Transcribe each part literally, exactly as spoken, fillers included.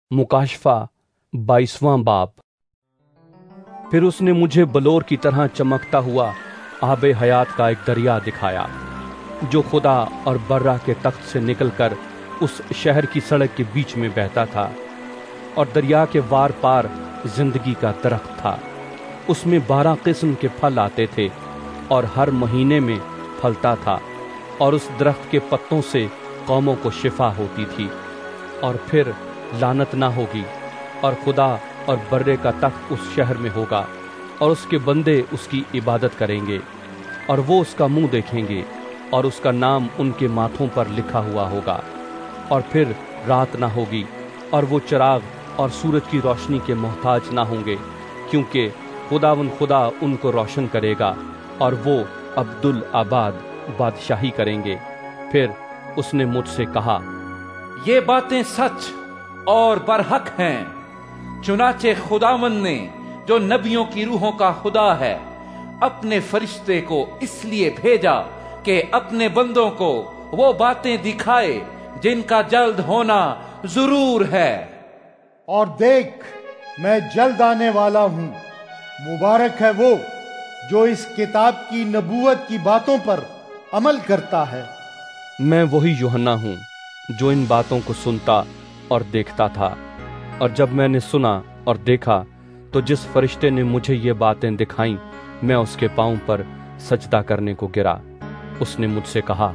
मुकाशफा बाईसवां बाब। फिर उसने मुझे बलोर की तरह चमकता हुआ आबे हयात का एक दरिया दिखाया, जो खुदा और बर्रा के तख्त से निकलकर उस शहर की सड़क के बीच में बहता था, और दरिया के वार पार जिंदगी का दरख्त था। उसमें बारह किस्म के फल आते थे और हर महीने में फलता था, और उस दरख्त के पत्तों से कौमों को शिफा होती थी। और फिर लानत ना होगी, और खुदा और बर्रे का तख्त उस शहर में होगा, और उसके बंदे उसकी इबादत करेंगे, और वो उसका मुंह देखेंगे, और उसका नाम उनके माथों पर लिखा हुआ होगा। और फिर रात ना होगी, और वो चिराग और सूरज की रोशनी के मोहताज ना होंगे, क्योंकि खुदावन खुदा उनको रोशन करेगा, और वो अब्दुल आबाद बादशाही करेंगे। फिर उसने मुझसे कहा, ये बातें सच और बरहक हैं। चुनाचे खुदावन ने, जो नबियों की रूहों का खुदा है, अपने फरिश्ते को इसलिए भेजा कि अपने बंदों को वो बातें दिखाए जिनका जल्द होना जरूर है। और देख, मैं जल्द आने वाला हूं। मुबारक है वो जो इस किताब की नबूवत की बातों पर अमल करता है। मैं वही यूहन्ना हूँ जो इन बातों को सुनता और देखता था। और जब मैंने सुना और देखा, तो जिस फरिश्ते ने मुझे ये बातें दिखाईं, मैं उसके पांव पर सजदा करने को गिरा। उसने मुझसे कहा,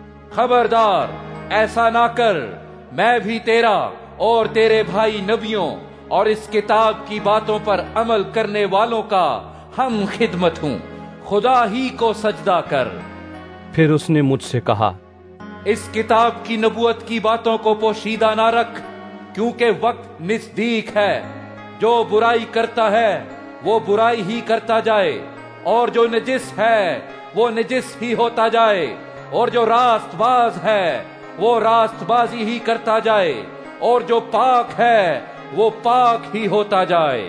खबरदार, ऐसा ना कर। मैं भी तेरा और तेरे भाई नबियों और इस किताब की बातों पर अमल करने वालों का हम खिदमत हूँ। खुदा ही को सजदा कर। फिर उसने मुझसे कहा, इस किताब की नबूवत की बातों को पोशीदा ना रख, क्योंकि वक्त नजदीक है। जो बुराई करता है वो बुराई ही करता जाए, और जो नजिस है वो नजिस ही होता जाए, और जो रास्तबाज है वो रास्तबाजी ही करता जाए, और जो पाक है वो पाक ही होता जाए।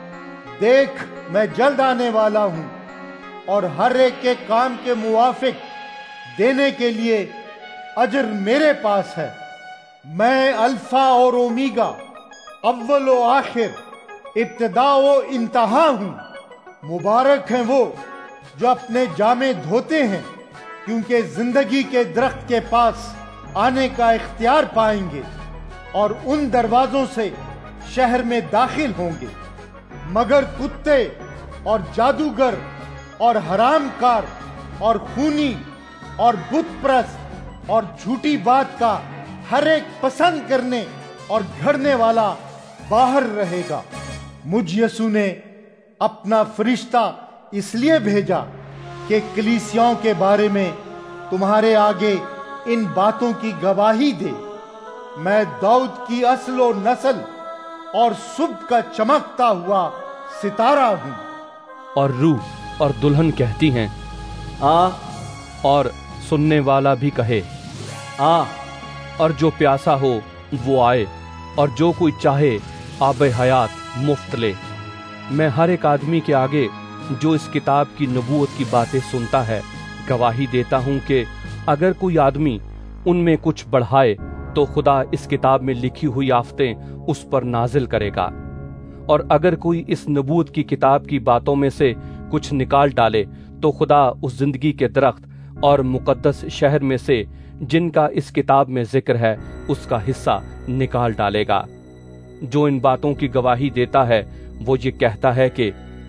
देख, मैं जल्द आने वाला हूं, और हर एक के काम के मुवाफिक देने के लिए अजर मेरे पास है। मैं अल्फा और ओमीगा, अव्वल व आखिर, इब्तिदा व इंतहा हूं। मुबारक हैं वो जो अपने जामे धोते हैं, क्योंकि जिंदगी के दरख्त के पास आने का इख्तियार पाएंगे, और उन दरवाजों से शहर में दाखिल होंगे। मगर कुत्ते और जादूगर और हरामकार और खूनी और बुत परस्त और झूठी बात का हर एक पसंद करने और घड़ने वाला बाहर रहेगा। मुझ यसू ने अपना फरिश्ता इसलिए भेजा कि कलीसियाओं के बारे में तुम्हारे आगे इन बातों की गवाही दे। मैं दाऊद की असल और नस्ल और सुबह का चमकता हुआ सितारा हूं। और रूह और दुल्हन कहती हैं, आ, और सुनने वाला भी कहे, आ। और जो प्यासा हो वो आए, और जो कोई चाहे आबे हयात मुफ्त ले। मैं हर एक आदमी के आगे जो इस किताब की नबूवत की बातें सुनता है गवाही देता हूं कि अगर कोई आदमी उनमें कुछ बढ़ाए, तो खुदा इस किताब में लिखी हुई आफतें उस पर नाजिल करेगा। और अगर कोई इस नबूवत की किताब की बातों में से कुछ निकाल डाले, तो खुदा उस जिंदगी के दरख्त और मुकद्दस शहर में से जिनका इस किताब में जिक्र है उसका हिस्सा निकाल डालेगा। जो इन बातों की गवाही देता है वो ये कहता है कि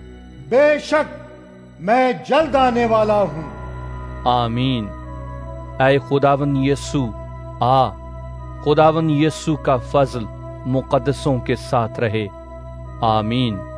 बेशक मैं जल्द आने वाला हूं। आमीन। ऐ खुदावन यीशु आ। खुदावन यीशु का फजल मुकद्दसों के साथ रहे। आमीन।